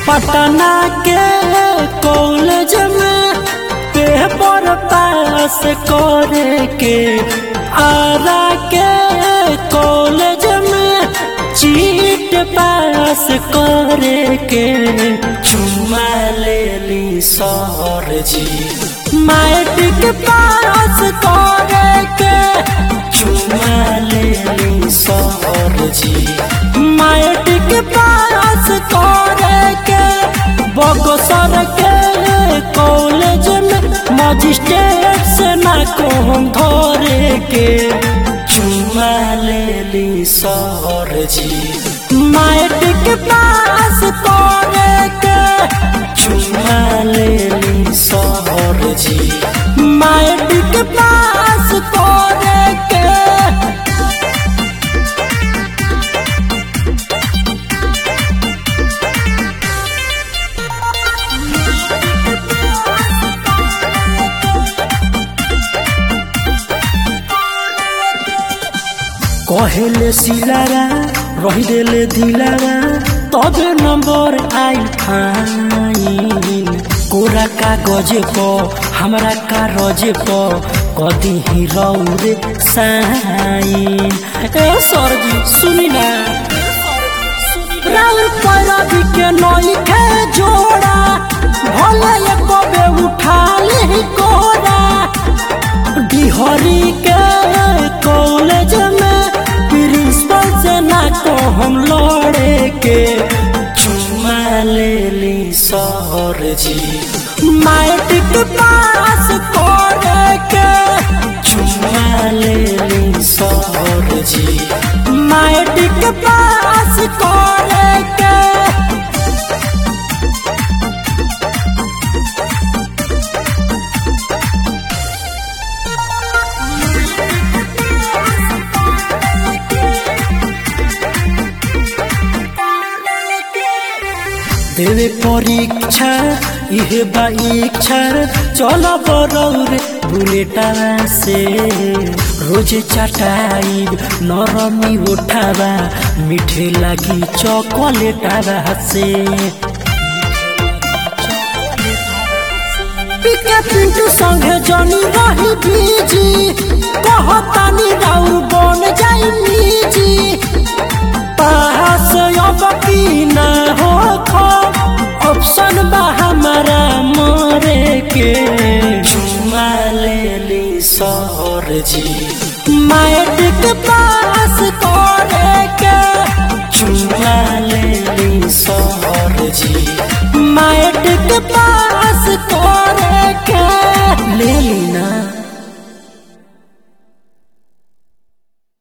पटना के कॉलेज में paper pass करे के, आरा के कॉलेज में चीट पास करे के, चुमा ले ली सर जी मैट्रिक पास करे के, चुमा ले ली सर जी मैट्रिक पास करे के। बगसर के कॉलेज में मजिस्ट्रेट से ना कहूँ धरे के, चुमा ले ली सर जी मैट्रिक पास करे के, चुमा ले ली सर जी मैट्रिक पास करे के। कहले सिलारा रही देले दिलारा, तबे नंबर आई फाइन। कोरा कागज पर हमरा कागज पर कदी ही रौरे साइन। ए सर जी सुनी ना, राउर पैरवी के नई के जोड़ा, भले एक बे उठा ले कोरा। बिहारी के कॉलेज में प्रिंसिपल से ना को हम लड़े के, चुमा ले ली सर जी मैट्रिक पास करे के, चुमा ले ली सर जी मैट्रिक पास करे के। देवे परीक्षा इहे बा इच्छा, चल बरौर बुलेटा से रोज चटाई नरमी उठावा, मीठे लगी चॉकलेटा से। पिके पिंटू संगे जनी रही बीजी, कहतानी राउर बन जाई निजी। पास अब की ना हो ऑप्शन बा हमारा मरे के, चुमा ले ली सर जी मैट्रिक पास करे के, चुमा ले ली सर जी मैट्रिक पास